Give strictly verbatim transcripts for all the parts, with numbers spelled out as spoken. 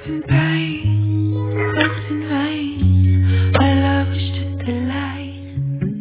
in pain, hopes in vain. My love was just a lie.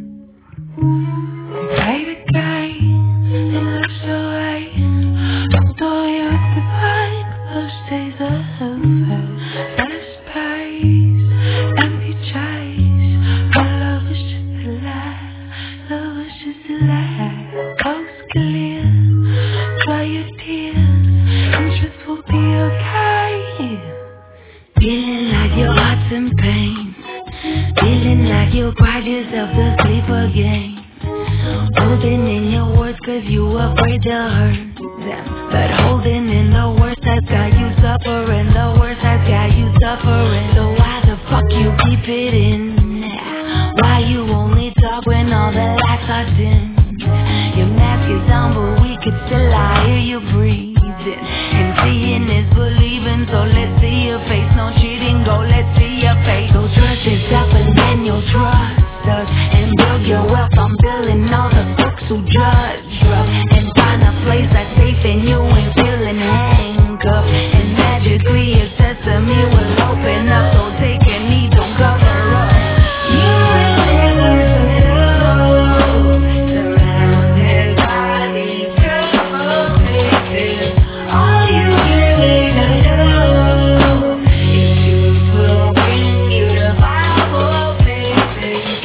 We played a game and lost our way. The story of the vibe, those days are over. Fast pace, empty chase. My love was just a lie. Love was just a lie. Coast clear, dry your tears, and truth will be okay. Feeling like your heart's in pain, feeling like you cried yourself to sleep again. Holding in your words cause you afraid to hurt them, but holding in the worst has got you suffering. The worst has got you suffering. So why the fuck you keep it in? Why you only talk when all the lights are dim? Your mask is on but we could still I hear you breathing. And seeing is believing, so let's see your face. No cheating, go let's see your face. So trust yourself and then you'll trust us, and build your wealth on building all the folks who judge us. And find a place that's safe and you ain't feeling handcuffed. And magically your sesame will open up, so take a knee, don't cover up. You will never know, surrounded by these beautiful faces. All you really know is truth will bring you to viable places.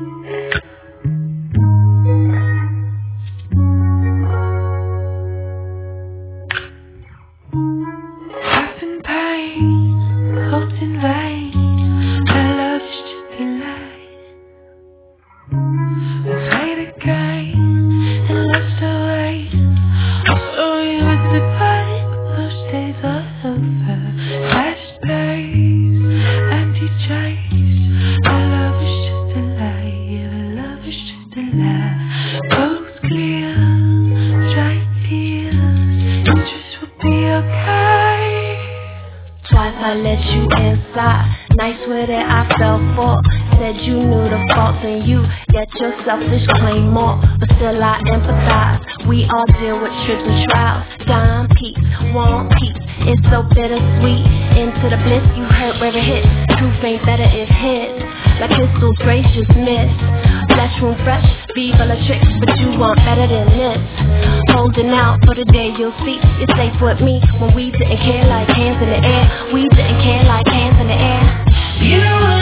Hearts in pain, hopes in vain. My love is just a lie. We played a game and lost our way. I'm sorry with the vibe, those days are over. Fast pace, empty chase. My love is just a lie, yeah, my love is just a lie. Coast clear, dry tears, it just will be okay. Twice I let you inside, nice with it I fell for. Said you knew the faults in you, yet your selfish claim more. But still I empathize, we all deal with trips and trials. Dime peace, want peace, it's so bittersweet. Into the bliss you hurt where it hits, truth ain't better if hit. Like crystals gracious mist, flesh wound fresh, be full of tricks, but you want better than this. Holding out for the day you'll see you're safe with me when we didn't care like hands in the air. We didn't care like hands in the air. You